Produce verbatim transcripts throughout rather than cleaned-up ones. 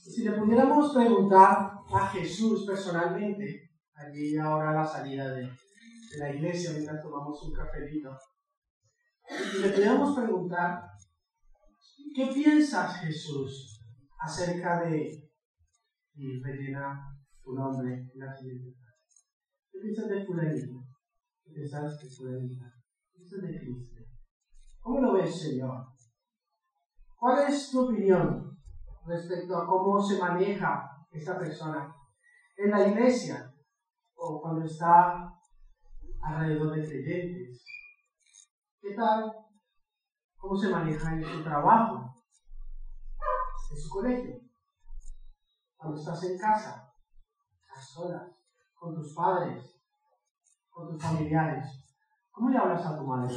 Si le pudiéramos preguntar a Jesús personalmente, allí ahora a la salida de, de la iglesia, mientras tomamos un cafelito, si le pudiéramos preguntar, ¿qué piensas, Jesús, acerca de, y rellena tu nombre en la siguiente frase? ¿Qué piensas de fulanito? ¿Qué piensas de fulanita? ¿Qué piensas de Cristo? ¿Cómo lo ves, Señor? ¿Cuál es tu opinión respecto a cómo se maneja esta persona en la iglesia o cuando está alrededor de creyentes? ¿Qué tal? ¿Cómo se maneja en su trabajo, en su colegio? Cuando estás en casa, a solas, con tus padres, con tus familiares, ¿cómo le hablas a tu madre?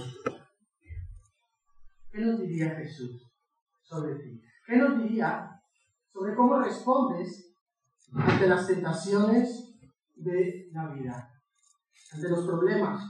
¿Qué nos diría Jesús sobre ti? ¿Qué nos diría sobre cómo respondes ante las tentaciones de la vida, ante los problemas,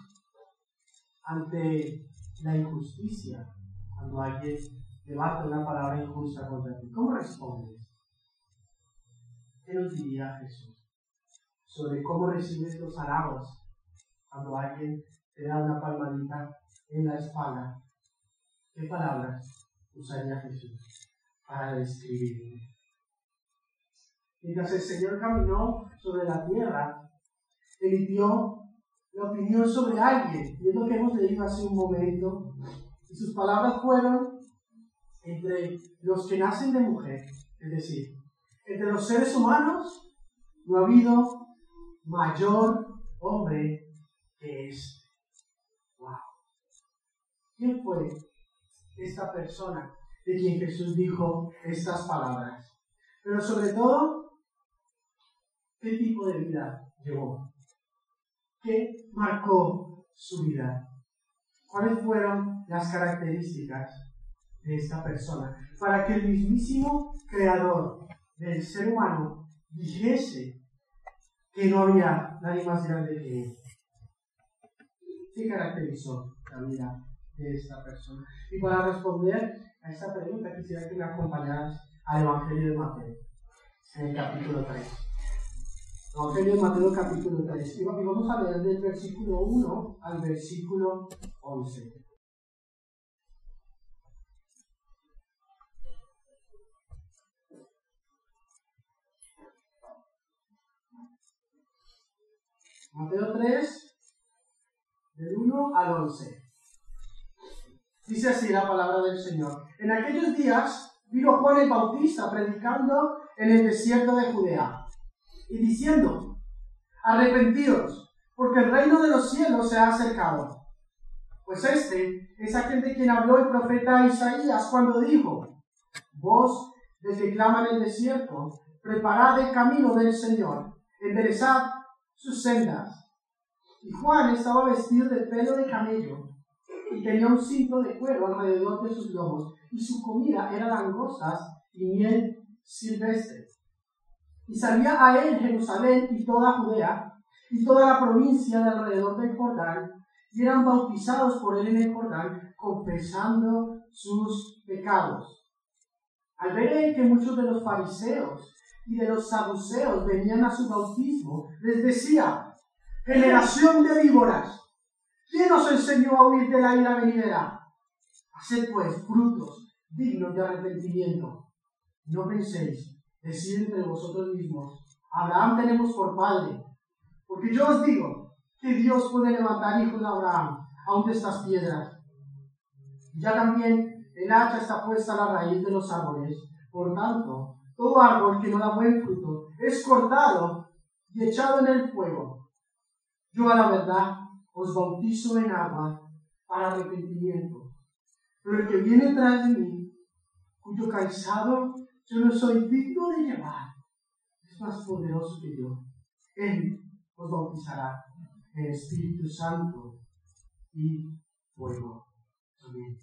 ante la injusticia, cuando alguien levanta una palabra injusta contra ti? ¿Cómo respondes? ¿Qué nos diría Jesús sobre cómo recibes los halagos cuando alguien te da una palmadita en la espalda? ¿Qué palabras usaría Jesús para describirte? Mientras el Señor caminó sobre la tierra, emitió la opinión sobre alguien, y es lo que hemos leído hace un momento, y sus palabras fueron: entre los que nacen de mujer, es decir, entre los seres humanos, no ha habido mayor hombre que este. ¡Wow! ¿Quién fue esta persona de quien Jesús dijo estas palabras? Pero sobre todo, ¿qué tipo de vida llevó? ¿Qué marcó su vida? ¿Cuáles fueron las características de esta persona para que el mismísimo creador del ser humano dijese que no había nadie más grande que él? ¿Qué caracterizó la vida de esta persona? Y para responder a esta pregunta quisiera que me acompañaras al Evangelio de Mateo, en el capítulo tres. Evangelio de Mateo, capítulo tres. Y vamos a leer del versículo uno al versículo once. Mateo tres, del uno al once. Dice así la palabra del Señor. En aquellos días vino Juan el Bautista predicando en el desierto de Judea y diciendo: arrepentíos, porque el reino de los cielos se ha acercado. Pues este es aquel de quien habló el profeta Isaías cuando dijo: voz del que clama en el desierto, preparad el camino del Señor, enderezad sus sendas. Y Juan estaba vestido de pelo de camello y tenía un cinto de cuero alrededor de sus lomos, y su comida era langostas y miel silvestre. Y salía a él Jerusalén y toda Judea y toda la provincia de alrededor del Jordán, y eran bautizados por él en el Jordán, confesando sus pecados. Al ver él que muchos de los fariseos y de los saduceos venían a su bautismo, les decía: generación de víboras, ¿quién os enseñó a huir de la ira venidera? Haced pues frutos dignos de arrepentimiento. No penséis decir entre vosotros mismos: Abraham tenemos por padre. Porque yo os digo que Dios puede levantar hijos de Abraham aun de estas piedras. Y ya también el hacha está puesta a la raíz de los árboles. Por tanto, todo árbol que no da buen fruto es cortado y echado en el fuego. Yo a la verdad os bautizo en agua para arrepentimiento. Pero el que viene tras de mí, cuyo calzado yo no soy digno de llevar, es más poderoso que yo. Él os bautizará en Espíritu Santo y fuego. Amén.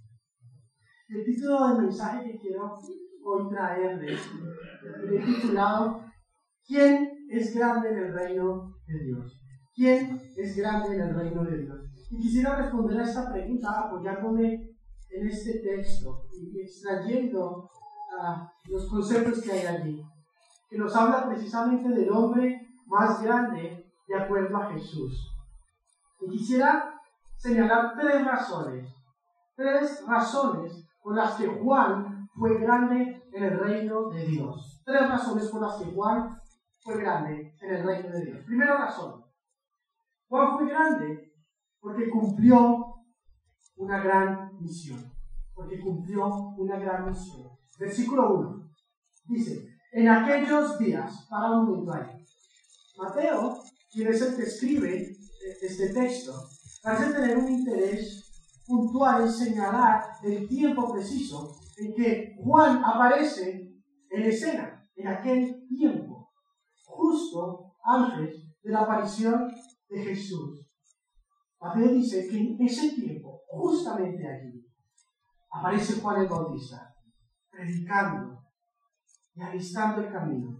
El título del mensaje que quiero hoy traerles he titulado: ¿quién es grande en el reino de Dios? ¿Quién es grande en el reino de Dios? Y quisiera responder a esta pregunta apoyándome en este texto y extrayendo uh, los conceptos que hay allí. que nos habla precisamente del hombre más grande de acuerdo a Jesús. Y quisiera señalar tres razones, tres razones por las que Juan fue grande en el reino de Dios. Tres razones por las que Juan fue grande en el reino de Dios. Primera razón, Juan fue grande porque cumplió una gran misión. Porque cumplió una gran misión. Versículo uno. Dice, en aquellos días, para un momento ahí. Mateo, quien es el que escribe este texto, parece tener un interés puntual en señalar el tiempo preciso en que Juan aparece en escena, en aquel tiempo, justo antes de la aparición de Jesús. Mateo dice que en ese tiempo, justamente allí, aparece Juan el Bautista, predicando y alistando el camino.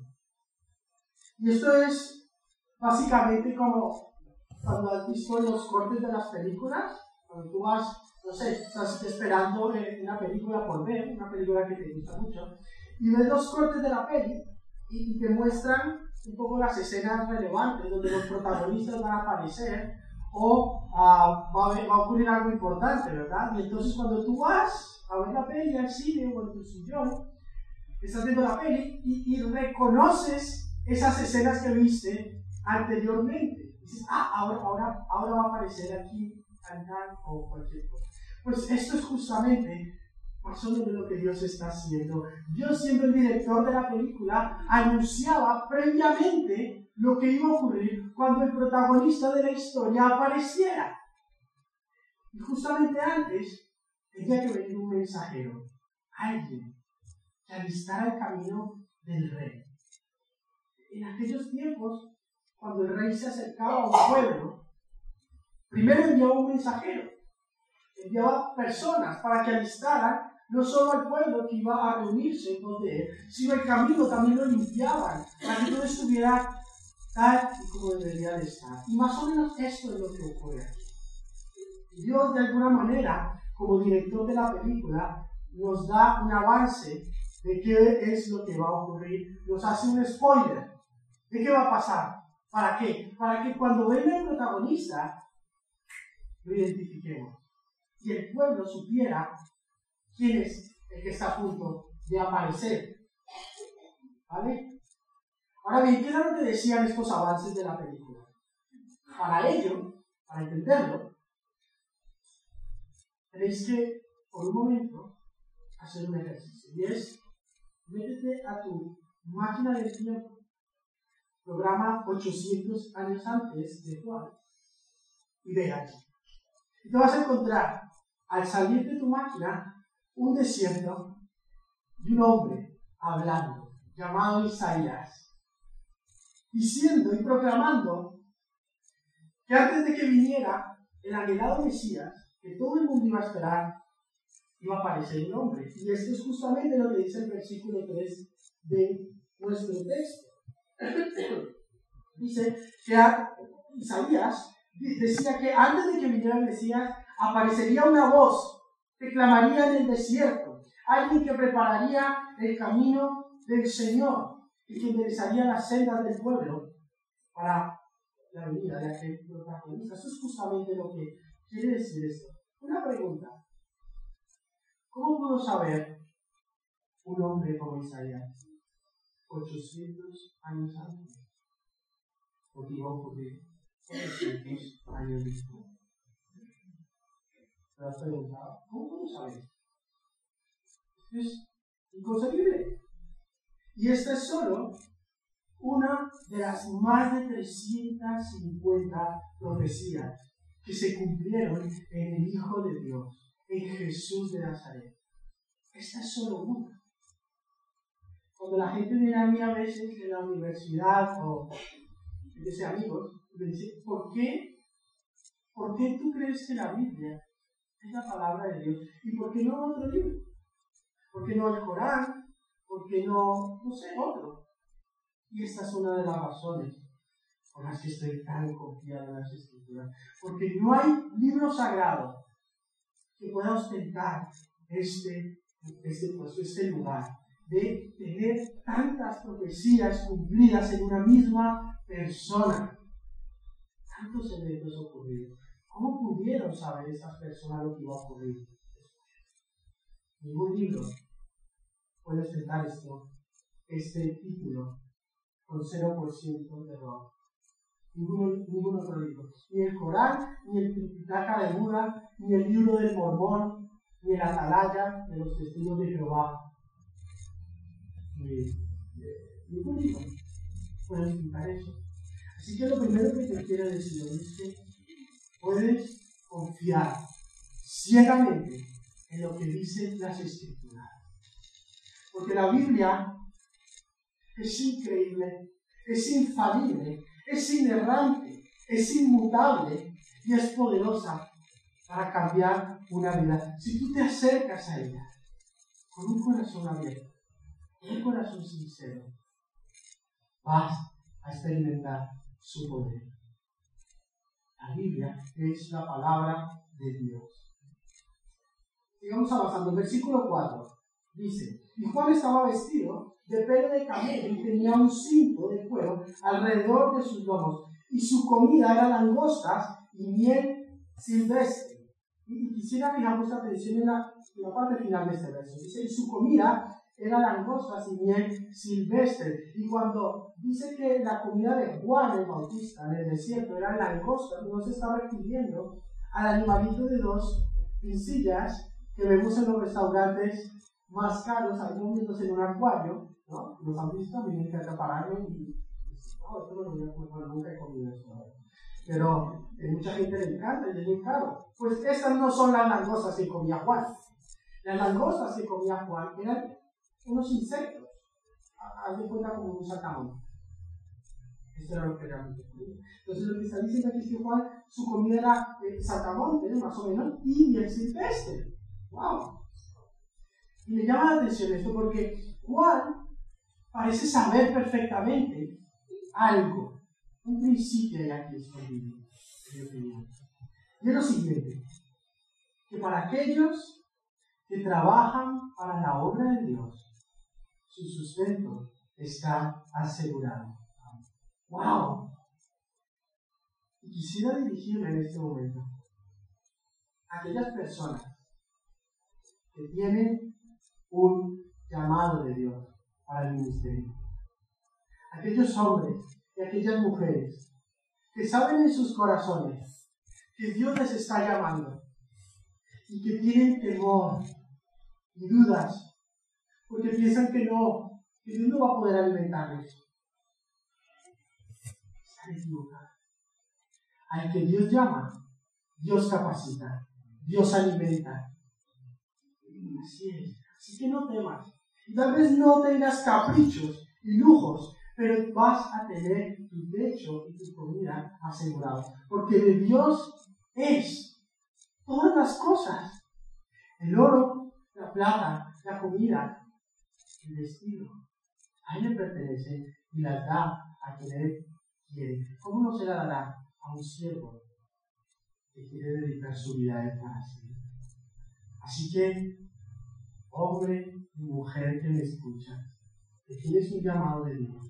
Y esto es básicamente como cuando has visto los cortes de las películas, cuando tú vas, no sé, estás esperando una película por ver, una película que te gusta mucho, y ves los cortes de la peli y te muestran un poco las escenas relevantes donde los protagonistas van a aparecer o uh, va, a, va a ocurrir algo importante, ¿verdad? Y entonces cuando tú vas a ver la peli al cine o en tu sillón, estás viendo la peli y, y reconoces esas escenas que viste anteriormente. Dices, ah, ahora, ahora, ahora va a aparecer aquí, cantar o cualquier cosa. Pues esto es justamente más o menos lo que Dios está haciendo. Dios, siendo el director de la película, anunciaba previamente lo que iba a ocurrir cuando el protagonista de la historia apareciera. Y justamente antes tenía que venir un mensajero, alguien que alistara el camino del rey. En aquellos tiempos, cuando el rey se acercaba a un pueblo, primero enviaba un mensajero, enviaba personas para que alistaran no solo al pueblo que iba a reunirse en pos de él, sino el camino también lo limpiaban, para que todo estuviera tal y como debería de estar. Y más o menos esto es lo que ocurre aquí. Dios, de alguna manera, como director de la película, nos da un avance de qué es lo que va a ocurrir, nos hace un spoiler de qué va a pasar. ¿Para qué? Para que cuando venga el protagonista lo identifiquemos y el pueblo supiera quién es el que está a punto de aparecer. ¿Vale? Ahora bien, ¿qué era lo que decían estos avances de la película? Para ello, para entenderlo, tenéis que, por un momento, hacer un ejercicio. Y es, métete a tu máquina del tiempo, programa ochocientos años antes de Juan, y ve allí. Y te vas a encontrar, al salir de tu máquina, un desierto y un hombre hablando, llamado Isaías, diciendo y proclamando que antes de que viniera el anhelado Mesías, que todo el mundo iba a esperar, iba a aparecer un hombre. Y esto es justamente lo que dice el versículo tres de nuestro texto. Dice que a Isaías decía que antes de que viniera el Mesías aparecería una voz que clamaría en el desierto, alguien que prepararía el camino del Señor y que enderezaría las sendas del pueblo para la venida de aquel protagonista. Eso es justamente lo que quiere decir esto. Una pregunta: ¿cómo pudo saber un hombre como Isaías ochocientos años antes lo que iba a ocurrir ochocientos años después? ¿Te has preguntado? ¿Cómo pudo saber? Es inconcebible. Y esta es solo una de las más de trescientas cincuenta profecías que se cumplieron en el Hijo de Dios, en Jesús de Nazaret. Esta es solo una. Cuando la gente viene a mí a veces en la universidad o de amigos, me dice, ¿por qué? ¿Por qué tú crees que la Biblia es la palabra de Dios? ¿Y por qué no otro libro? ¿Por qué no el Corán? ¿Por qué no, no sé, otro? Y esta es una de las razones por las que estoy tan confiado en las Escrituras. Porque no hay libro sagrado que pueda ostentar este, este, pues, este lugar de tener tantas profecías cumplidas en una misma persona. Tantos eventos ocurrieron. ¿Cómo pudieron saber esas personas lo que iba a ocurrir? Ningún libro puede ostentar esto, este título con cero por ciento de error. Ningún, ningún otro libro. Ni el Corán, ni el Tripitaka de Buda, ni el libro del Mormón, ni el Atalaya de los Testigos de Jehová. Ni, ningún libro puede ostentar eso. Así que lo primero que te quiero decir hoy es que puedes confiar ciegamente en lo que dicen las Escrituras. Porque la Biblia es increíble, es infalible, es inerrante, es inmutable y es poderosa para cambiar una vida. Si tú te acercas a ella con un corazón abierto, un corazón sincero, vas a experimentar su poder. La Biblia es la palabra de Dios. Sigamos avanzando. Versículo cuatro dice: y Juan estaba vestido de pelo de camello y tenía un cinto de cuero alrededor de sus lomos, y su comida era langostas y miel silvestre. Y quisiera fijar vuestra atención en la, en la parte final de este verso. Dice: y su comida era langostas y miel silvestre. Y cuando dice que la comida de Juan el Bautista en el desierto era langostas, no se está refiriendo al animalito de dos pincillas que vemos en los restaurantes más caros, algunos momentos en un acuario, ¿no? ¿Los han visto? Vienen que acapararlo y no, esto no lo voy a comer, bueno, nunca he comido eso, ¿no? Pero a mucha gente le encanta y es muy caro. Pues estas no son las langostas que comía Juan. Las langostas que comía Juan eran unos insectos. Haz de cuenta como un saltamonte. Eso era lo que realmente comía. Entonces lo que está diciendo aquí es que Juan, su comida era eh, saltamonte, más o menos, y miel silvestre. ¡Wow! Y me llama la atención esto porque Juan parece saber perfectamente algo, un principio de aquí escondido, en mi opinión. Y es lo siguiente: que para aquellos que trabajan para la obra de Dios, su sustento está asegurado. ¡Wow! Y quisiera dirigirme en este momento a aquellas personas que tienen un llamado de Dios para el ministerio. Aquellos hombres y aquellas mujeres que saben en sus corazones que Dios les está llamando y que tienen temor y dudas porque piensan que no, que Dios no va a poder alimentarlos. Están equivocados. Al que Dios llama, Dios capacita, Dios alimenta. Así es. Así que no temas. Y tal vez no tengas caprichos y lujos, pero vas a tener tu techo y tu comida asegurados. Porque de Dios es todas las cosas. El oro, la plata, la comida, el vestido. A Él le pertenece y las da a quien Él quiere. ¿Cómo no se la dará a un siervo que quiere dedicar su vida a Él para siempre? Así que, hombre y mujer que me escuchas, que tienes un llamado de Dios,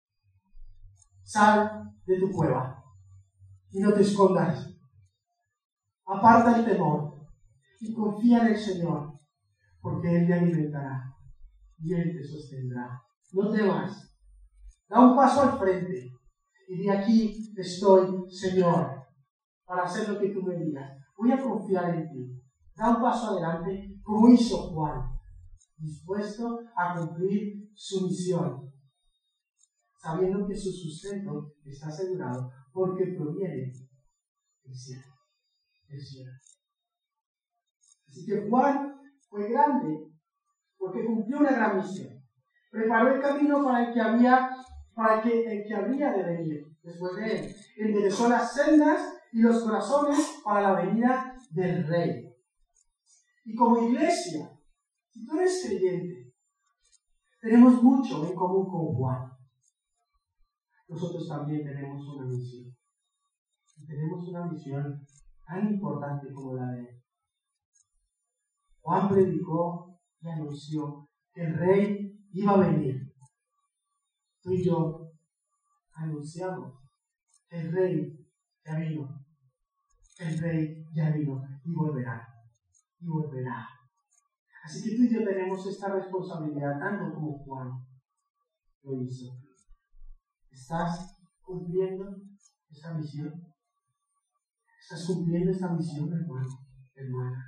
sal de tu cueva y no te escondas. Aparta el temor y confía en el Señor, porque Él te alimentará y Él te sostendrá. No temas. Da un paso al frente y de aquí estoy, Señor, para hacer lo que tú me digas. Voy a confiar en ti. Da un paso adelante como hizo Juan, dispuesto a cumplir su misión, sabiendo que su sustento está asegurado porque proviene del cielo. Del cielo. Así que Juan fue grande porque cumplió una gran misión. Preparó el camino para el que había, para que, el que habría de venir después de él. Enderezó las sendas y los corazones para la venida del Rey. Y como iglesia, si tú eres creyente, tenemos mucho en común con Juan. Nosotros también tenemos una misión. Y tenemos una misión tan importante como la de él. Juan predicó y anunció que el Rey iba a venir. Tú y yo anunciamos, el Rey ya vino, el Rey ya vino y volverá, y volverá. Así que tú y yo tenemos esta responsabilidad, tanto como Juan lo hizo. ¿Estás cumpliendo esta misión? ¿Estás cumpliendo esta misión, hermano, hermana?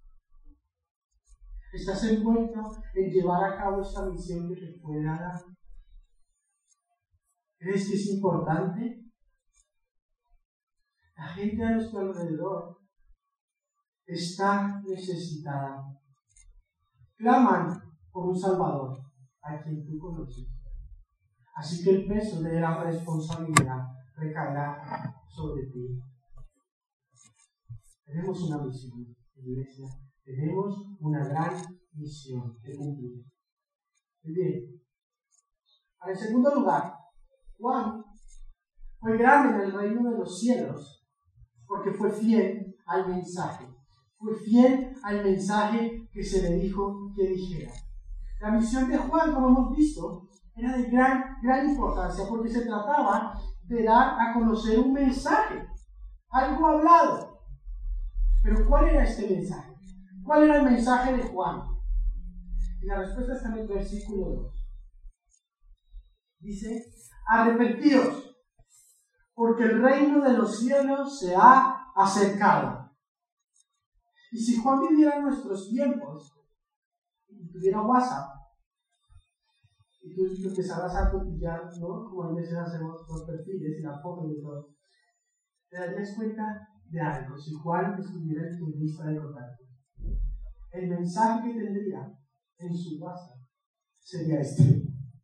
¿Estás envuelto en llevar a cabo esta misión que te fue dada? ¿Crees que es importante? La gente a nuestro alrededor está necesitada. Claman por un Salvador a quien tú conoces. Así que el peso de la responsabilidad recaerá sobre ti. Tenemos una misión, iglesia. Tenemos una gran misión que cumplir. Muy bien. En segundo lugar, Juan fue grande en el reino de los cielos porque fue fiel al mensaje. Fue fiel al mensaje que se le dijo que dijera. La misión de Juan, como hemos visto, era de gran, gran importancia porque se trataba de dar a conocer un mensaje, algo hablado. Pero ¿cuál era este mensaje? ¿Cuál era el mensaje de Juan? Y la respuesta está en el versículo dos. Dice, arrepentíos, porque el reino de los cielos se ha acercado. Y si Juan viviera en nuestros tiempos, y tuviera WhatsApp, y tú empezarás a cotillar, ¿no? Como a veces hacemos los perfiles y las fotos y todo, te darías cuenta de algo. Si Juan estuviera en tu lista de contactos, el mensaje que tendría en su WhatsApp sería este: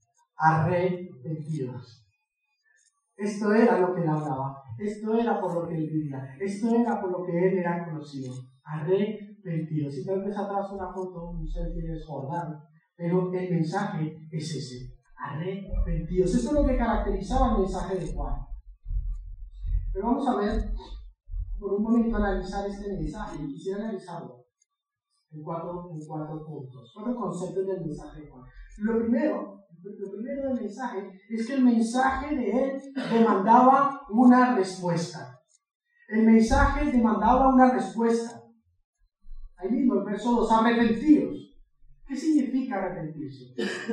arrepentidos. Esto era lo que él hablaba, esto era por lo que él vivía, esto era por lo que él era conocido. Arrepentidos. Si tal vez atrás una foto, un selfie desbordado, pero el mensaje es ese: arrepentidos. Esto es lo que caracterizaba el mensaje de Juan. Pero vamos a ver, por un momento, analizar este mensaje. Y quisiera analizarlo en cuatro, en cuatro puntos, cuatro conceptos del mensaje de Juan. Lo primero, lo primero del mensaje es que el mensaje de él demandaba una respuesta. El mensaje demandaba una respuesta. Ahí mismo, el verso dos, arrepentidos. ¿Qué significa arrepentirse?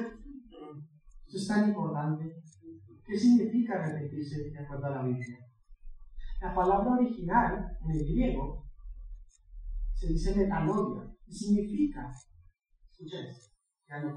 Esto es tan importante. ¿Qué significa arrepentirse de acuerdo a la Biblia? La palabra original en el griego se dice metanoia y significa, escucha esto, ya no,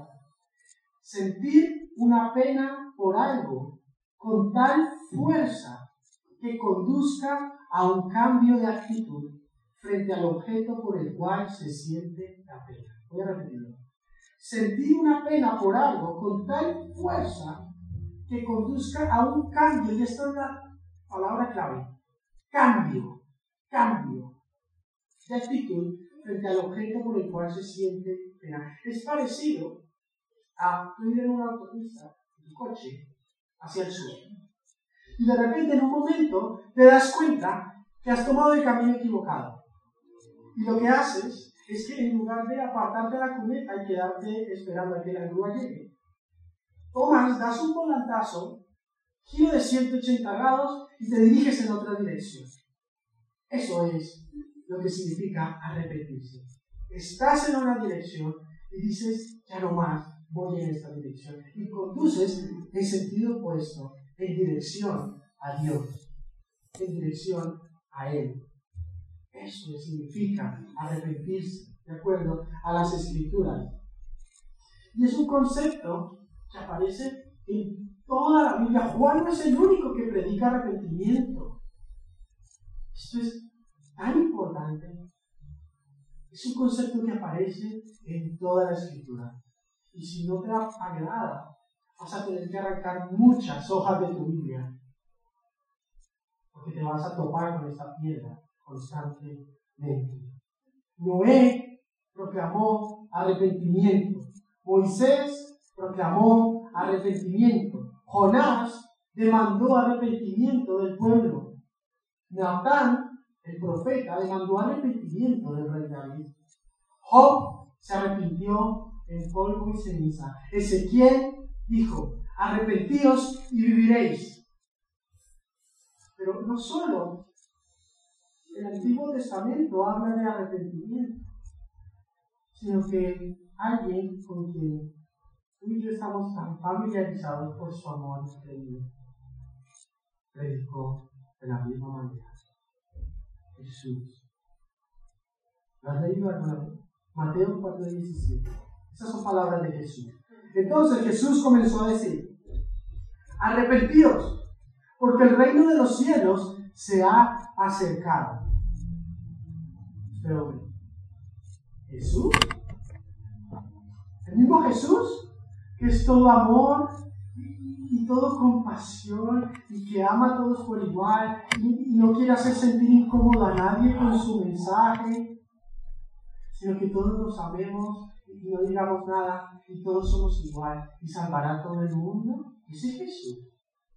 sentir una pena por algo con tal fuerza que conduzca a un cambio de actitud frente al objeto por el cual se siente la pena. Voy a repetirlo. Sentir una pena por algo con tal fuerza que conduzca a un cambio, y esta es la palabra clave, cambio, cambio de actitud frente al objeto por el cual se siente pena. Es parecido a ir en una autopista, en tu coche, hacia el sur. Y de repente, en un momento, te das cuenta que has tomado el camino equivocado. Y lo que haces es que en lugar de apartarte de la cuneta y quedarte esperando a que la grúa llegue, tomas, das un volantazo, giro de ciento ochenta grados y te diriges en otra dirección. Eso es lo que significa arrepentirse. Estás en una dirección y dices, ya no más, voy en esta dirección. Y conduces en sentido opuesto, en dirección a Dios, en dirección a Él. Eso significa arrepentirse, de acuerdo a las Escrituras. Y es un concepto que aparece en toda la Biblia. Juan no es el único que predica arrepentimiento. Esto es tan importante. Es un concepto que aparece en toda la Escritura. Y si no te agrada, vas a tener que arrancar muchas hojas de tu Biblia, porque te vas a topar con esta piedra constantemente. Noé proclamó arrepentimiento. Moisés proclamó arrepentimiento. Jonás demandó arrepentimiento del pueblo. Natán, el profeta, demandó arrepentimiento del rey David. Job se arrepintió en polvo y ceniza. Ezequiel dijo, arrepentíos y viviréis. Pero no solo el Antiguo Testamento habla de arrepentimiento, sino que alguien con quien tú y yo estamos tan familiarizados por su amor increíble predicó de la misma manera. Jesús. ¿Lo has leído alguna vez? Mateo cuatro diecisiete. Esas son palabras de Jesús. Entonces Jesús comenzó a decir, arrepentíos, porque el reino de los cielos se ha acercado. Pero Jesús, el mismo Jesús, que es todo amor y, y todo compasión y que ama a todos por igual y, y no quiere hacer sentir incómodo a nadie con su mensaje, sino que todos nos amemos y no digamos nada y todos somos igual y salvará a todo el mundo. Ese es Jesús.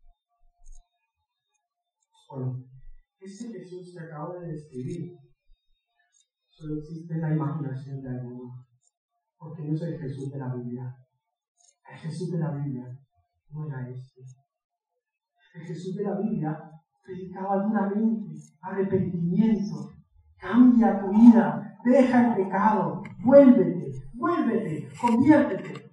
Bueno, ese Jesús que acabo de describir solo existe en la imaginación de algunos, porque no es el Jesús de la Biblia. El Jesús de la Biblia no era este. El Jesús de la Biblia predicaba duramente arrepentimiento. Cambia tu vida, deja el pecado, vuélvete, vuélvete, conviértete.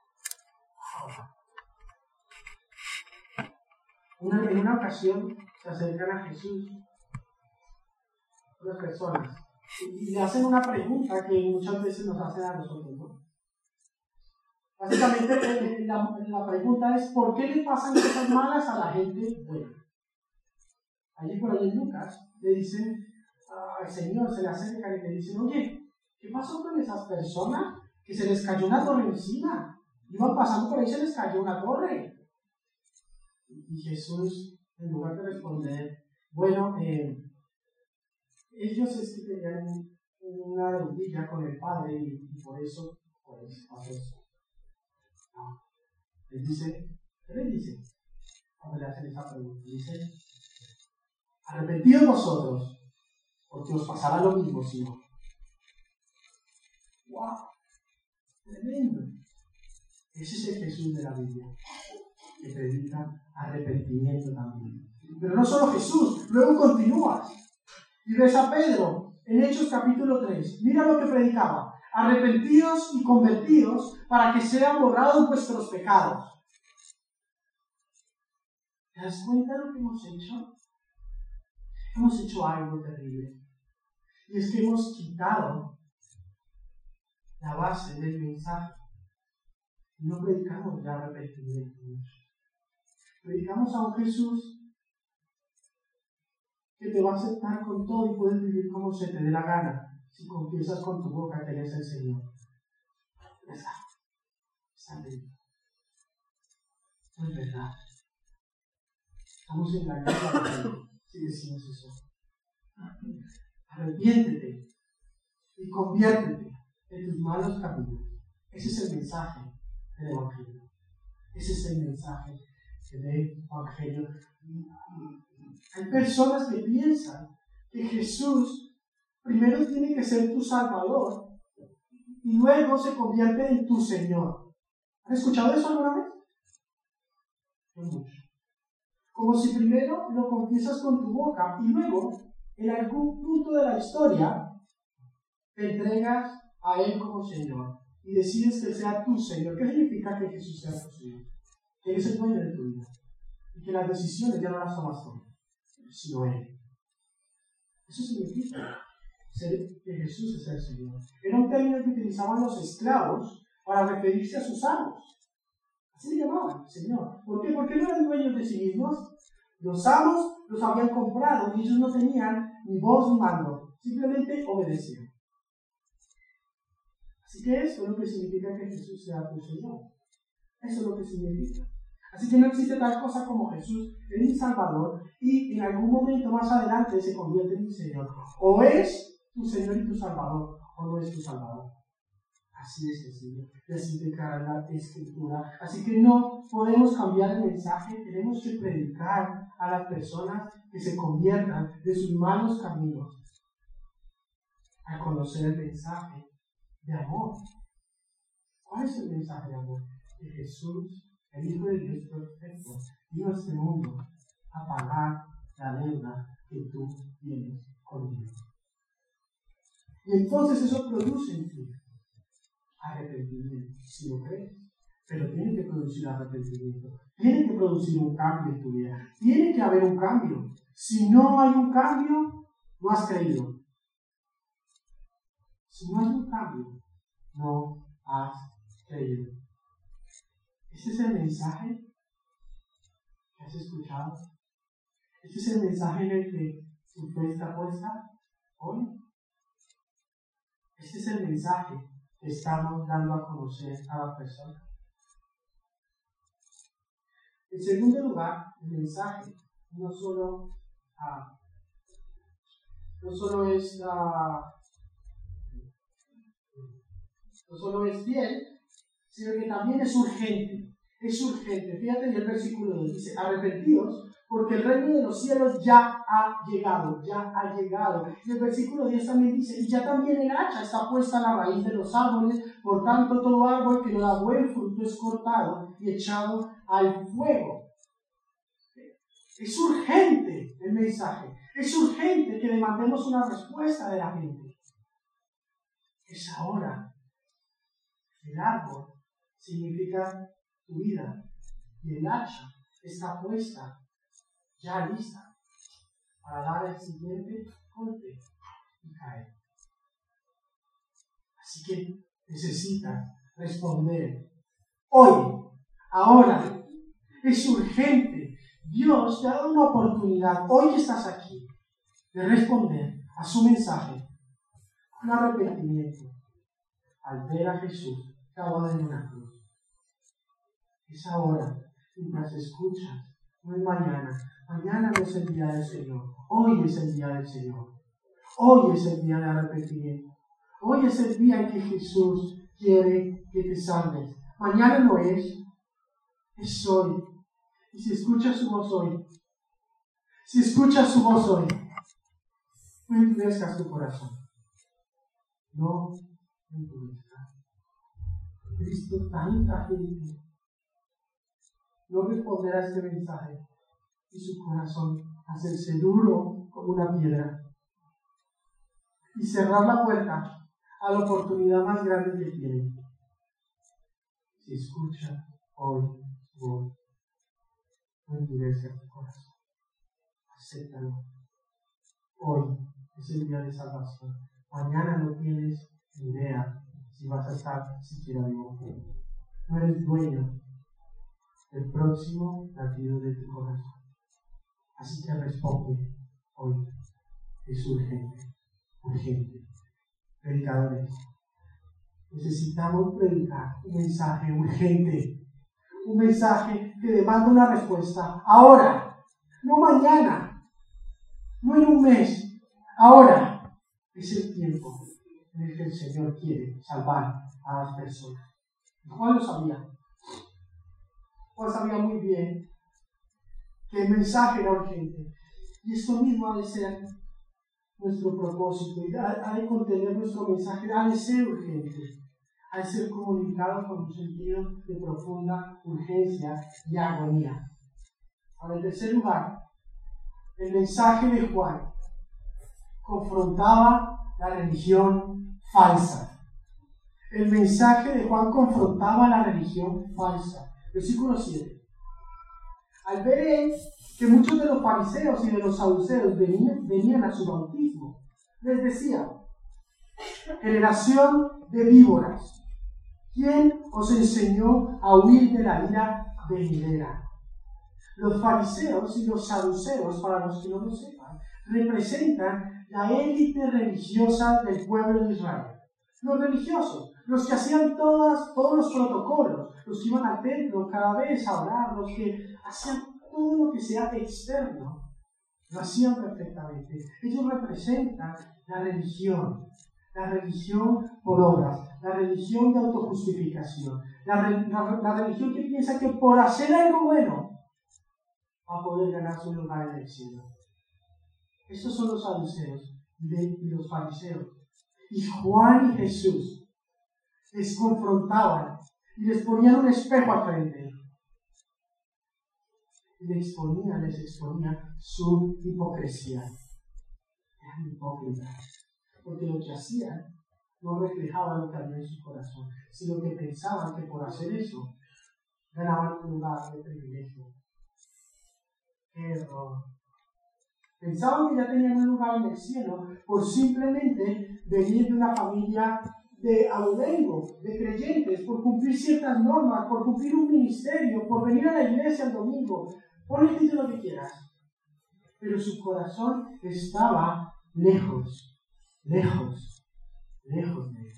Una, en una ocasión se acercan a Jesús unas personas y le hacen una pregunta que muchas veces nos hacen a nosotros, ¿no? Básicamente la, la pregunta es ¿por qué le pasan cosas malas a la gente buena? Allí por ahí en Lucas le dicen al Señor, se le acercan y le dicen, oye, ¿qué pasó con esas personas que se les cayó una torre encima? Iban pasando por ahí y se les cayó una torre. Y Jesús, en lugar de responder, bueno, eh, ellos es que tenían una deudilla con el Padre y, y por eso, por eso pasó eso. No. Les dice, ¿qué les dice? Cuando le hacen esa pregunta, dice, arrepentidos vosotros, porque os pasará lo mismo si no. ¡Wow! Tremendo. Ese es el Jesús de la Biblia, que predica arrepentimiento también. Pero no solo Jesús, luego continúa. Y ves a Pedro en Hechos capítulo tres. Mira lo que predicaba. Arrepentidos y convertidos para que sean borrados vuestros pecados. ¿Te das cuenta de lo que hemos hecho? Hemos hecho algo terrible. Y es que hemos quitado la base del mensaje. Y no predicamos ya arrepentimiento. Predicamos a un Jesús que te va a aceptar con todo y puedes vivir como se te dé la gana si confiesas con tu boca que eres el Señor. Está, está bien. No es verdad. Estamos engañando a la gente si decimos eso. Arrepiéntete y conviértete de tus malos caminos. Ese es el mensaje del Evangelio. Ese es el mensaje del Evangelio. Hay personas que piensan que Jesús primero tiene que ser tu Salvador y luego se convierte en tu Señor. ¿Han escuchado eso alguna vez? No mucho. Como si primero lo confiesas con tu boca y luego, en algún punto de la historia, te entregas a Él como Señor y decides que sea tu Señor. ¿Qué significa que Jesús sea tu Señor? Que Él es el dueño de tu vida y que las decisiones ya no las tomas tú, sino Él. Eso significa ser, que Jesús es el Señor. Era un término que utilizaban los esclavos para referirse a sus amos. Así le llamaban, Señor. ¿Por qué? Porque no eran dueños de sí mismos. Los amos los habían comprado y ellos no tenían ni voz ni mando. Simplemente obedecían. Así que eso es lo que significa que Jesús sea tu Señor. Eso es lo que significa. Así que no existe tal cosa como Jesús es mi Salvador y en algún momento más adelante se convierte en mi Señor. O es tu Señor y tu Salvador, o no es tu Salvador. Así es sencillo, y así declara la Escritura. Así que no podemos cambiar el mensaje, tenemos que predicar a las personas que se conviertan de sus malos caminos a conocer el mensaje de amor. ¿Cuál es el mensaje de amor? Que Jesús, el Hijo de Dios perfecto, vino a este mundo a pagar la deuda que tú tienes con Dios. Y entonces eso produce en ti arrepentimiento, si lo crees. Pero tiene que producir arrepentimiento. Tiene que producir un cambio en tu vida. Tiene que haber un cambio. Si no hay un cambio, no has creído. Si no hay un cambio, no has creído. ¿Ese es el mensaje que has escuchado? ¿Ese es el mensaje en el que tu fe está puesta hoy? Ese es el mensaje que estamos dando a conocer a la persona. En segundo lugar, el mensaje no solo, ah, no solo es ah, no solo es fiel, sino que también es urgente. Es urgente. Fíjate en el versículo dos, dice, arrepentidos, porque el reino de los cielos ya ha llegado, ya ha llegado. Y el versículo diez también dice, y ya también el hacha está puesta a la raíz de los árboles, por tanto todo árbol que no da buen fruto es cortado y echado al fuego. Es urgente el mensaje. Es urgente que demandemos una respuesta de la gente. Es ahora. El árbol significa tu vida y el hacha está puesta, ya lista, para dar el siguiente golpe y caer. Así que necesitas responder hoy, ahora. Es urgente. Dios te ha dado una oportunidad, hoy estás aquí, de responder a su mensaje con arrepentimiento al ver a Jesús clavado en una cruz. Es ahora, mientras escuchas, no es mañana. Mañana no es el día del Señor. Hoy es el día del Señor. Hoy es el día de arrepentimiento. Hoy es el día en que Jesús quiere que te salves. Mañana no es, es hoy. Y si escuchas su voz hoy, si escuchas su voz hoy, no endurezcas tu corazón. No endurezcas. He visto tanta gente no responder a este mensaje y su corazón hacerse duro como una piedra y cerrar la puerta a la oportunidad más grande que tienen. Si escucha hoy su voz, no endurezcas tu corazón. Acéptalo. Hoy es el día de salvación. Mañana no tienes ni idea si vas a estar siquiera vivo. No eres dueño del próximo latido de tu corazón. Así que responde hoy. Es urgente, urgente. Predicadores, necesitamos predicar un mensaje urgente. Un mensaje que demanda una respuesta ahora, no mañana, no en un mes. Ahora es el tiempo en el que el Señor quiere salvar a las personas. Juan lo sabía. Juan sabía muy bien que el mensaje era urgente. Y esto mismo ha de ser nuestro propósito, y ha, ha de contener nuestro mensaje, ha de ser urgente, ha de ser comunicado con un sentido de profunda urgencia y agonía. Ahora, en tercer lugar, el mensaje de Juan confrontaba la religión falsa. El mensaje de Juan confrontaba la religión falsa. Versículo siete. Al ver él que muchos de los fariseos y de los saduceos venían, venían a su bautismo, les decía: generación de víboras, ¿quién os enseñó a huir de la ira venidera? Los fariseos y los saduceos, para los que no lo sepan, representan la élite religiosa del pueblo de Israel. Los religiosos, los que hacían todas, todos los protocolos, los que iban al templo cada vez a orar, los que hacían todo lo que sea externo, lo hacían perfectamente. Ellos representan la religión, la religión por obras, la religión de autojustificación, la, re, la, la religión que piensa que por hacer algo bueno va a poder ganarse un lugar en el cielo. Estos son los saduceos y los fariseos. Y Juan y Jesús les confrontaban y les ponían un espejo al frente. Y les exponía, les exponía su hipocresía. Eran hipócritas, porque lo que hacían no reflejaba lo que había en su corazón, sino que pensaban que por hacer eso ganaban un lugar de privilegio. ¡Qué error! Pensaban que ya tenían un lugar en el cielo por simplemente venir de una familia de abolengo, de creyentes, por cumplir ciertas normas, por cumplir un ministerio, por venir a la iglesia el domingo. Ponle el título que quieras. Pero su corazón estaba lejos, lejos, lejos de él.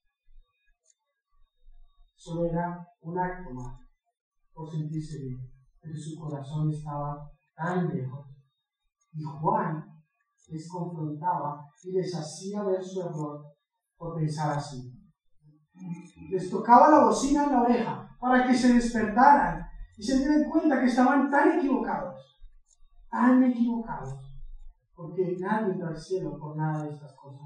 Solo era un acto más por sentirse bien, pero su corazón estaba tan lejos. Y Juan les confrontaba y les hacía ver su error por pensar así. Les tocaba la bocina en la oreja para que se despertaran y se dieran cuenta que estaban tan equivocados, tan equivocados, porque nadie entra al cielo por nada de estas cosas.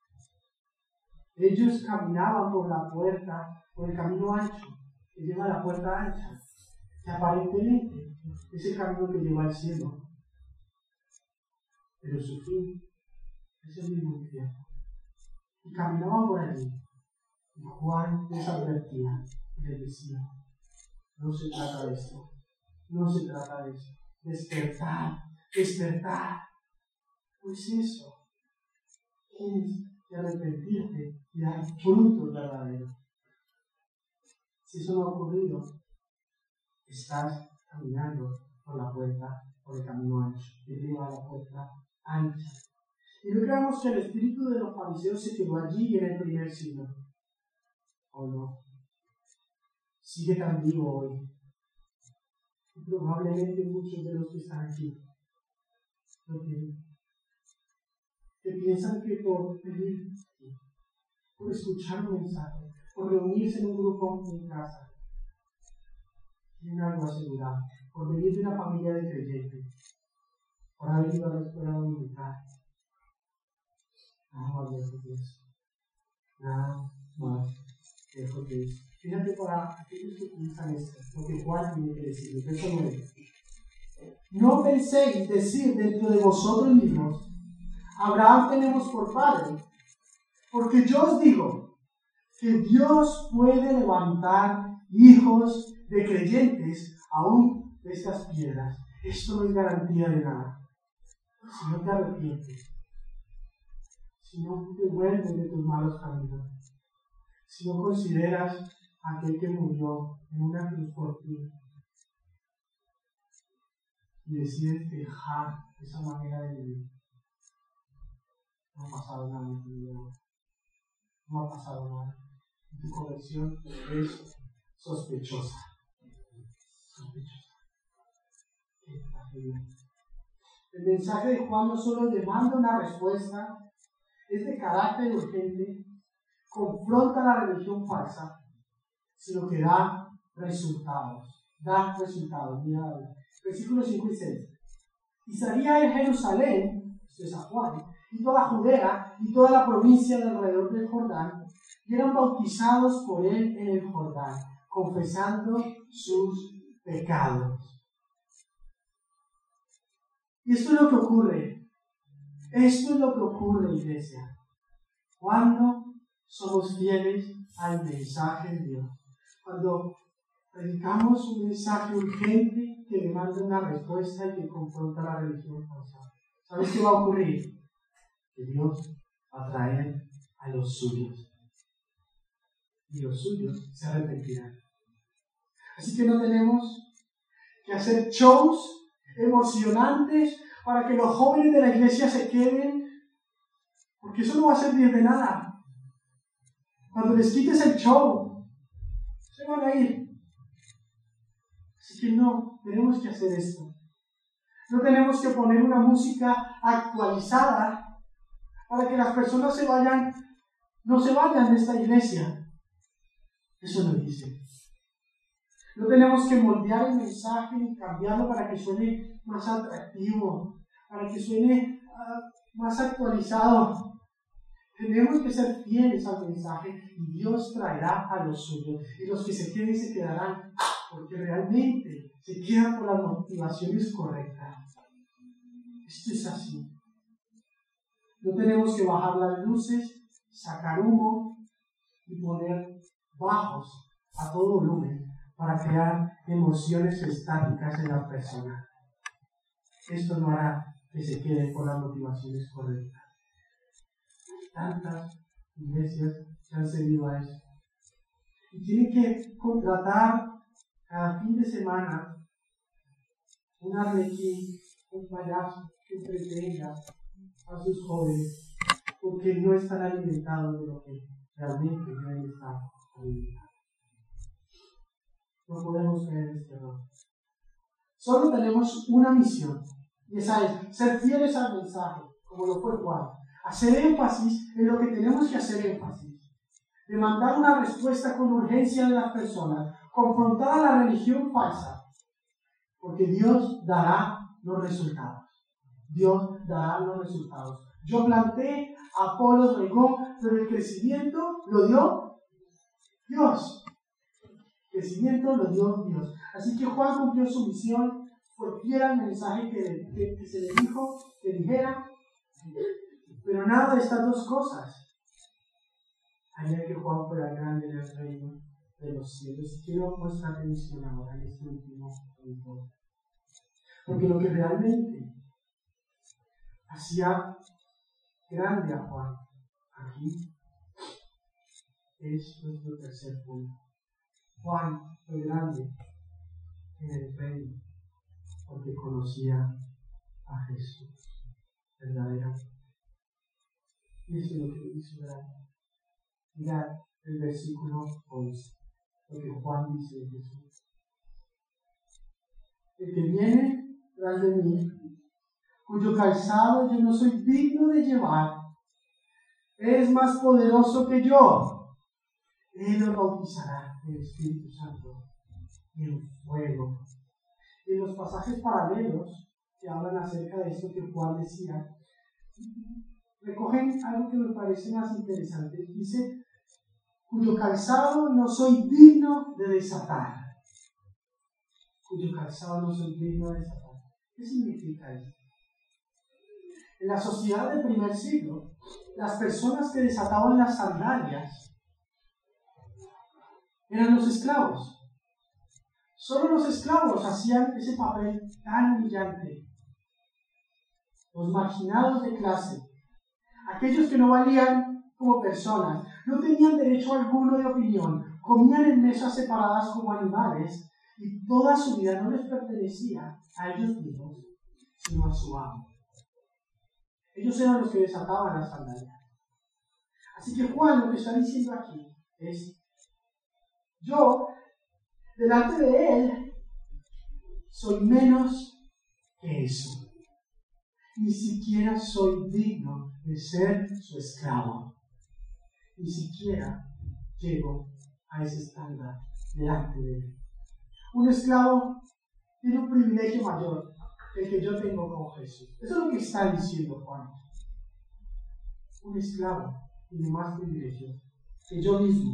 Ellos caminaban por la puerta, por el camino ancho, que lleva a la puerta ancha, que aparentemente es el camino que lleva al cielo. Pero su fin es el mismo infierno. Y caminaban por allí. Y Juan les advertía y les decía: no se trata de esto, no se trata de eso. Despertar, despertar. Pues eso es de arrepentirte y dar frutos verdaderos. Si eso no ha ocurrido, estás caminando por la puerta, por el camino ancho, que lleva a la puerta ancha. Y no creamos que el espíritu de los fariseos se quedó allí en el primer siglo. ¿O no? Sigue tan vivo hoy. Y probablemente muchos de los que están aquí lo tienen. Que piensan que por venir, por escuchar un mensaje, por reunirse en un grupo en casa, tienen algo asegurado. Por venir de una familia de creyentes, por haber ido a la escuela dominical. Nada más lejos de eso. Nada más lejos de eso. Fíjate para aquellos que piensan esto, lo que Juan tiene que decir. Verso nueve. No penséis decir dentro de vosotros mismos: Abraham tenemos por padre, porque yo os digo que Dios puede levantar hijos de creyentes aún de estas piedras. Esto no es garantía de nada. Si no te arrepientes, si no te vuelves de tus malos caminos, si no consideras a aquel que murió en una cruz por ti y decides dejar esa manera de vivir, no ha pasado nada en tu vida. No ha pasado nada. Tu conversión es sospechosa. Sospechosa. Qué tragedia. El mensaje de Juan no solo demanda una respuesta, es de carácter urgente, confronta la religión falsa, sino que da resultados. Da resultados. Mira, versículos cinco y seis. Y salía en Jerusalén, esto es a Juan, y toda Judea y toda la provincia de alrededor del Jordán, y eran bautizados por él en el Jordán, confesando sus pecados. Y esto es lo que ocurre. Esto es lo que ocurre, iglesia, cuando somos fieles al mensaje de Dios. Cuando predicamos un mensaje urgente que demanda una respuesta y que confronta la religión falsa. ¿Sabes qué va a ocurrir? Que Dios va a traer a los suyos. Y los suyos se arrepentirán. Así que no tenemos que hacer shows emocionantes para que los jóvenes de la iglesia se queden, porque eso no va a servir de nada. Cuando les quites el show, se van a ir. Así que no, tenemos que hacer esto. No tenemos que poner una música actualizada para que las personas se vayan, no se vayan de esta iglesia. Eso no dice. No tenemos que moldear el mensaje y cambiarlo para que suene más atractivo, para que suene uh, más actualizado. Tenemos que ser fieles al mensaje y Dios traerá a los suyos. Y los que se queden se quedarán porque realmente se quedan por las motivaciones correctas. Esto es así. No tenemos que bajar las luces, sacar humo y poner bajos a todo volumen para crear emociones estáticas en la persona. Esto no hará que se quede por las motivaciones correctas. Tantas iglesias se han cedido a eso. Y tienen que contratar cada fin de semana un arlequín, un payaso que entretenga a sus jóvenes, porque no están alimentados de lo que realmente deben estar alimentados. No podemos caer en este error. Solo tenemos una misión, y esa es ser fieles al mensaje, como lo fue Juan. Hacer énfasis en lo que tenemos que hacer énfasis. Demandar una respuesta con urgencia de las personas. Confrontar a la religión falsa. Porque Dios dará los resultados. Dios dará los resultados. Yo planté, Apolos regó, pero el crecimiento lo dio Dios. El crecimiento lo dio Dios. Así que Juan cumplió su misión, fue fiel al mensaje que, que, que se le dijo, que dijera. Pero nada de estas dos cosas haría que Juan fuera grande en el reino de los cielos. Y quiero nuestra atención ahora en este último punto. Porque lo que realmente hacía grande a Juan aquí es nuestro tercer punto. Juan fue grande en el reino porque conocía a Jesús verdaderamente. Y eso es lo que hizo grande. Mirad el versículo once, lo que Juan dice de Jesús. El que viene tras de mí, cuyo calzado yo no soy digno de llevar, es más poderoso que yo. Él lo bautizará en el Espíritu Santo y en fuego. Y en los pasajes paralelos que hablan acerca de esto que Juan decía, recogen algo que me parece más interesante. Dice, cuyo calzado no soy digno de desatar. Cuyo calzado no soy digno de desatar. ¿Qué significa esto? En la sociedad del primer siglo, las personas que desataban las sandalias eran los esclavos. Solo los esclavos hacían ese papel tan humillante. Los marginados de clase, aquellos que no valían como personas, no tenían derecho alguno de opinión, comían en mesas separadas como animales y toda su vida no les pertenecía a ellos mismos, sino a su amo. Ellos eran los que desataban las sandalias. Así que Juan lo que está diciendo aquí es, yo, delante de él, soy menos que eso. Ni siquiera soy digno de ser su esclavo. Ni siquiera llego a ese estándar delante de él. Un esclavo tiene un privilegio mayor que el que yo tengo con Jesús. Eso es lo que está diciendo Juan. Un esclavo tiene más privilegios que yo mismo.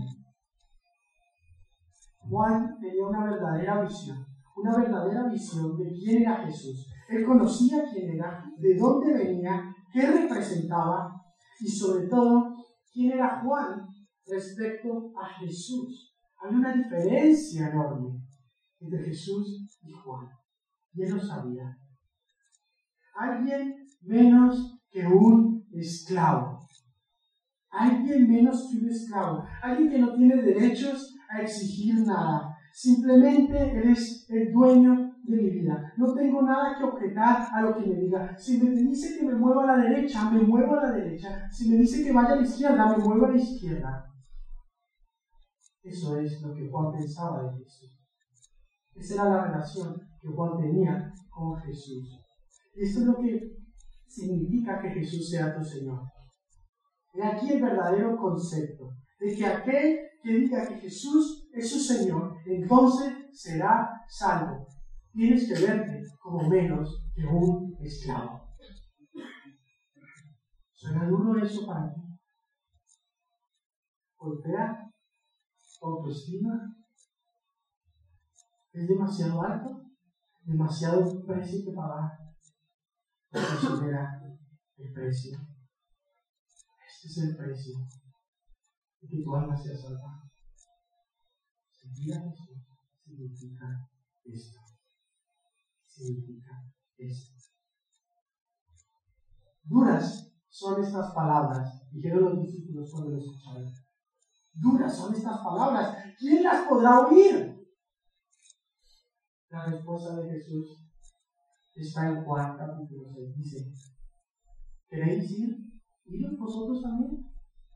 Juan tenía una verdadera visión, una verdadera visión de quién era Jesús. Él conocía quién era, de dónde venía, qué representaba y sobre todo quién era Juan respecto a Jesús. Hay una diferencia enorme entre Jesús y Juan. Y él lo sabía. Alguien menos que un esclavo. Alguien menos que un esclavo. Alguien que no tiene derechos a exigir nada. Simplemente eres el dueño de mi vida. No tengo nada que objetar a lo que me diga. Si me dice que me mueva a la derecha, me muevo a la derecha. Si me dice que vaya a la izquierda, me muevo a la izquierda. Eso es lo que Juan pensaba de Jesús. Esa era la relación que Juan tenía con Jesús. Y esto es lo que significa que Jesús sea tu Señor. Y aquí el verdadero concepto de que aquel que diga que Jesús es su Señor, entonces será salvo. Tienes que verte como menos que un esclavo. ¿Suena duro eso para ti? golpea tu autoestima. Es demasiado alto, demasiado precio que pagar. Considera el precio. Este es el precio de que tu alma sea salvada. Seguir a Jesús significa esto. Significa esto. Duras son estas palabras, dijeron los discípulos cuando lo escucharon. Duras son estas palabras, ¿quién las podrá oír? La respuesta de Jesús está en Juan capítulo seis. Dice, ¿queréis ir? ¿Iros vosotros también?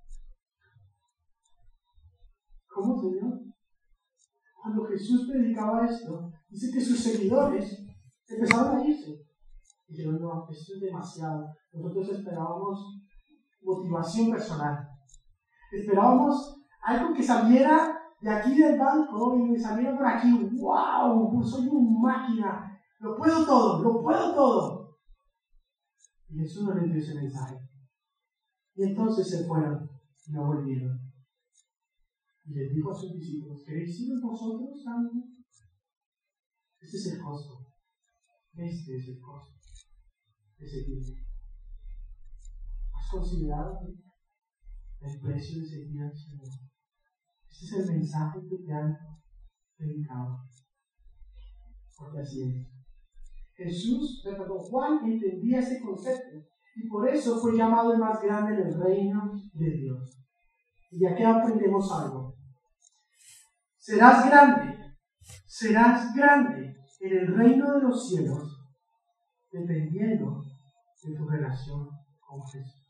¿Cómo, Señor? Cuando Jesús predicaba esto, dice que sus seguidores empezaron a irse. Dijeron, no, esto es demasiado. Nosotros esperábamos motivación personal. Esperábamos algo que saliera de aquí del banco y me saliera por aquí. ¡Wow! Soy una máquina. Lo puedo todo, lo puedo todo. Y Jesús no les dio ese mensaje. Y entonces se fueron y no volvieron. Y les dijo a sus discípulos, ¿queréis ir vosotros también? Este es el costo. Este es el costo de seguirme. ¿Has considerado el precio de seguir al Señor? Este es el mensaje que te han predicado. Porque así es. Jesús, perdón, Juan entendía ese concepto y por eso fue llamado el más grande en el reino de Dios. Y de aquí aprendemos algo. Serás grande, serás grande en el reino de los cielos dependiendo de tu relación con Jesús.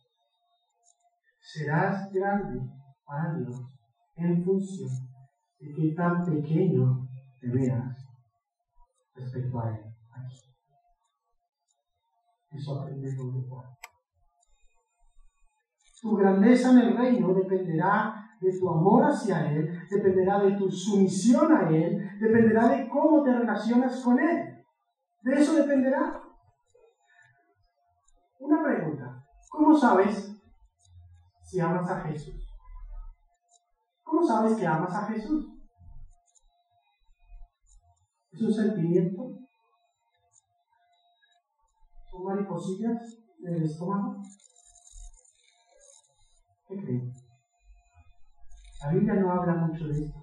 Serás grande para Dios en función de qué tan pequeño te veas respecto a Él aquí. Eso aprendemos de Juan. Tu grandeza en el reino dependerá de tu amor hacia Él, dependerá de tu sumisión a Él, dependerá de cómo te relacionas con Él. De eso dependerá. Una pregunta. ¿Cómo sabes si amas a Jesús? ¿Cómo sabes que amas a Jesús? ¿Es un sentimiento? ¿Son mariposillas en el estómago? ¿Qué creen? La Biblia no habla mucho de esto.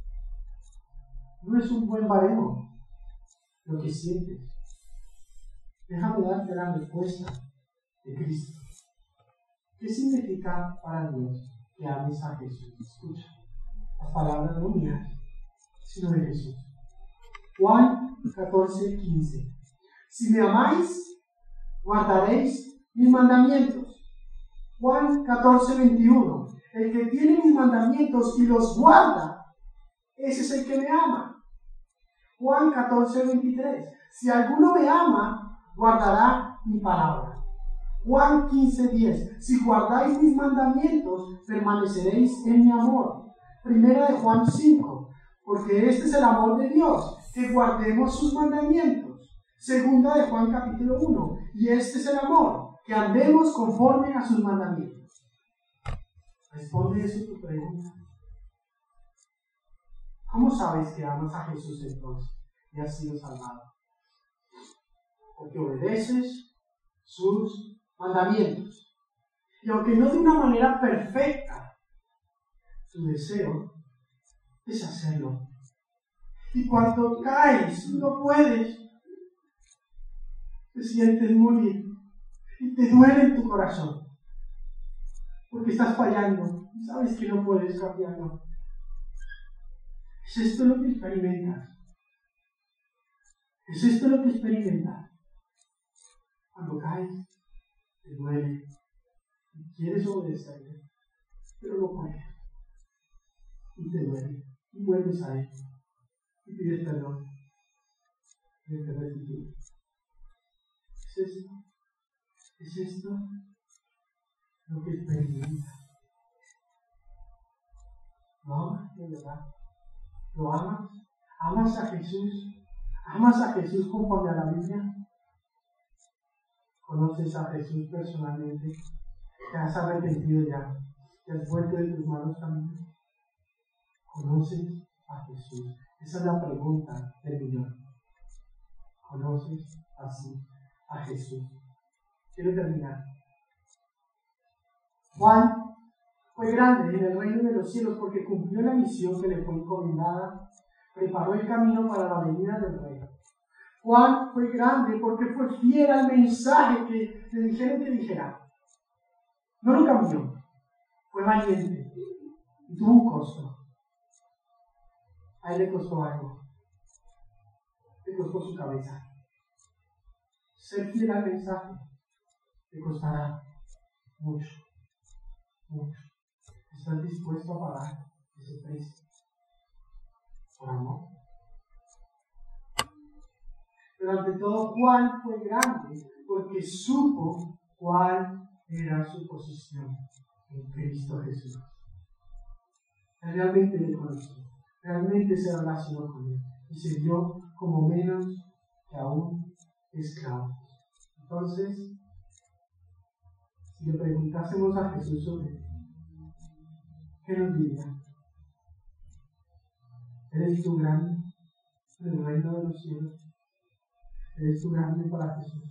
No es un buen baremo lo que sientes. Déjame darte la respuesta de Cristo. ¿Qué significa para Dios que ames a Jesús? Escucha, las palabras no mías, sino de Jesús. Juan catorce, quince. Si me amáis, guardaréis mis mandamientos. Juan catorce, veintiuno. El que tiene mis mandamientos y los guarda, ese es el que me ama. Juan catorce, veintitrés. Si alguno me ama, guardará mi palabra. Juan quince, diez. Si guardáis mis mandamientos, permaneceréis en mi amor. Primera de Juan cinco. Porque este es el amor de Dios, que guardemos sus mandamientos. Segunda de Juan capítulo uno. Y este es el amor, que andemos conforme a sus mandamientos. Responde eso tu pregunta. ¿Cómo sabes que amas a Jesús entonces y has sido salvado? Porque obedeces sus mandamientos. Y aunque no de una manera perfecta, tu deseo es hacerlo. Y cuando caes, no puedes, te sientes morir y te duele en tu corazón. Porque estás fallando y sabes que no puedes cambiarlo. ¿Es esto lo que experimentas? ¿Es esto lo que experimentas? Cuando caes, te duele y quieres obedecerle, pero no puedes. Y te duele y vuelves a él y pides perdón y él te restituye. ¿Es esto? ¿Es esto lo que experimentas? ¿Lo amas de verdad? ¿Lo amas? ¿Amas a Jesús? ¿Amas a Jesús conforme a la Biblia? ¿Conoces a Jesús personalmente? ¿Te has arrepentido ya? ¿Te ¿Te has vuelto de tus malos caminos? ¿Conoces a Jesús? Esa es la pregunta del millón. ¿Conoces así a Jesús? Quiero terminar. Juan fue grande en el reino de los cielos porque cumplió la misión que le fue encomendada, preparó el camino para la venida del Rey. Juan fue grande porque fue fiel al mensaje que le dijeron que dijera. No lo cambió, fue valiente y tuvo un costo. A él le costó algo, le costó su cabeza. Ser fiel al mensaje le costará mucho, mucho. ¿Estás dispuesto a pagar ese precio por amor? Pero ante todo, Juan fue grande porque supo cuál era su posición en Cristo Jesús. Él realmente le conoció, realmente se relacionó con él y se dio como menos que a un esclavo. Entonces, si le preguntásemos a Jesús sobre ti, ¿qué nos diría? ¿Eres tú grande en el reino de los cielos? ¿Eres tú grande para Jesús?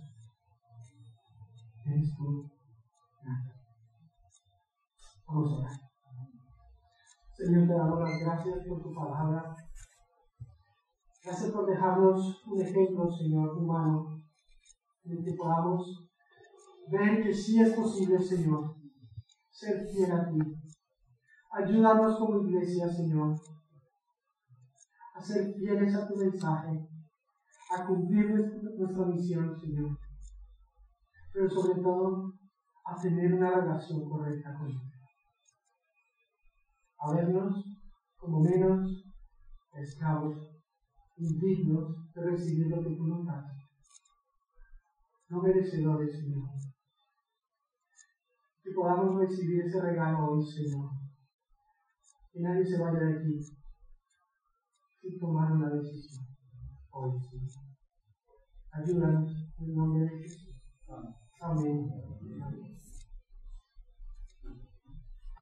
¿Eres tú grande? Vamos a orar. Señor, te damos las gracias por tu palabra. Gracias por dejarnos un ejemplo, Señor, humano, en el que podamos ver que sí es posible, Señor, ser fiel a ti. Ayúdanos como iglesia, Señor, a ser fieles a tu mensaje, a cumplir nuestra misión, Señor, pero sobre todo a tener una relación correcta con Él. A vernos como menos esclavos, indignos de recibir lo que tú nos das, no merecedores, Señor. Que podamos recibir ese regalo hoy, Señor. Que nadie se vaya de aquí sin tomar una decisión hoy, Señor. Ayúdanos en el nombre de Jesús. Amén.